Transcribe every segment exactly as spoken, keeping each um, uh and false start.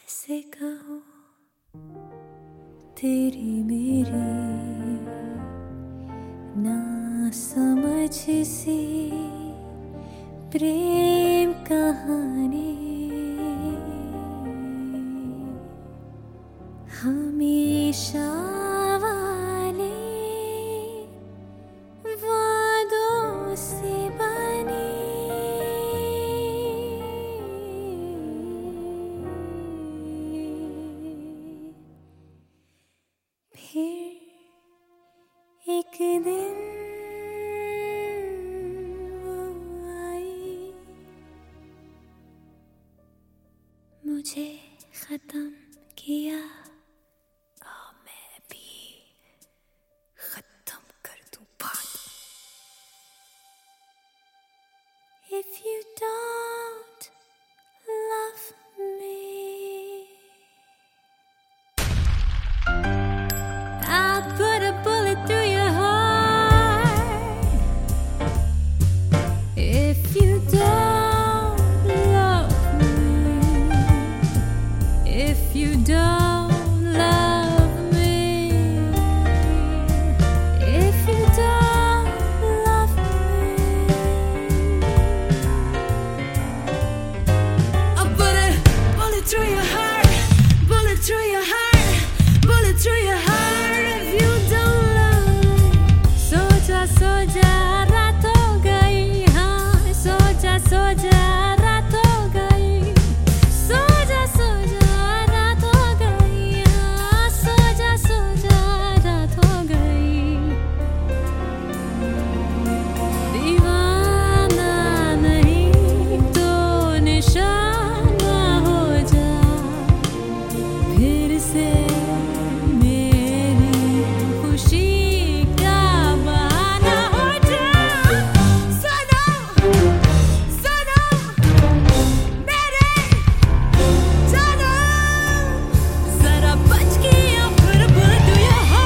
कैसे कहूँ तेरी मेरी ना समझ सी प्रेम कहानी हमेशा वाले वादों से बनी फिर एक दिन वो आई मुझे खत्म किया और मैं भी खत्म कर दूं बात। If you don't love me, I'll put a bullet through your heart. If you don't love me, if you don't love me, if you don't love me, I'll put a bullet through your heart, bullet through your heart, bullet through your heart. If you don't love, सोचा सोचा रात हो गई, हाँ सोचा सोचा रात हो गई, सोचा सोचा रात हो गई, हाँ सोचा सोचा रात हो गई। दीवाना नहीं तो निशाना हो जा, फिर से मेरी खुशी का बहाना हो जा। सुनो सुनो मेरे जानो, जरा बच के या फिर बोल दो यहाँ।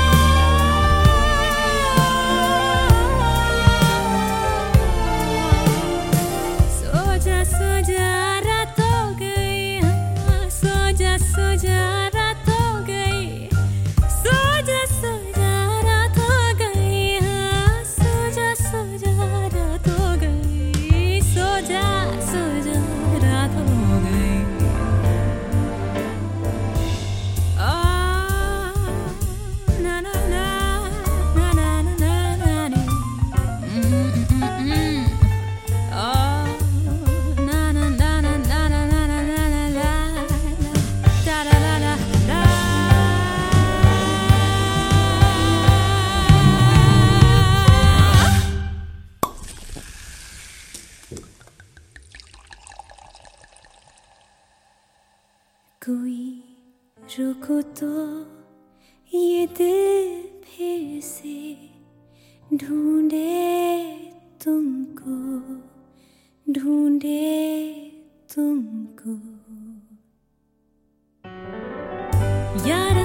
सोचा सोचा रात हो गई, हाँ सोचा सोचा रात हो गई, सोचा सोचा रात हो गई, हाँ सोचा सोचा रात हो गई, सोचा सोचा रात हो गई। आ ना ना ना ना ना ना ना ना नी। Mm, mm, mm, mm. Oh, na na na na na na na na na na la la da da da da da. कोई रोको तो ये दिल फिर से ढूंढे तुमको, ढूंढे तुमको यार।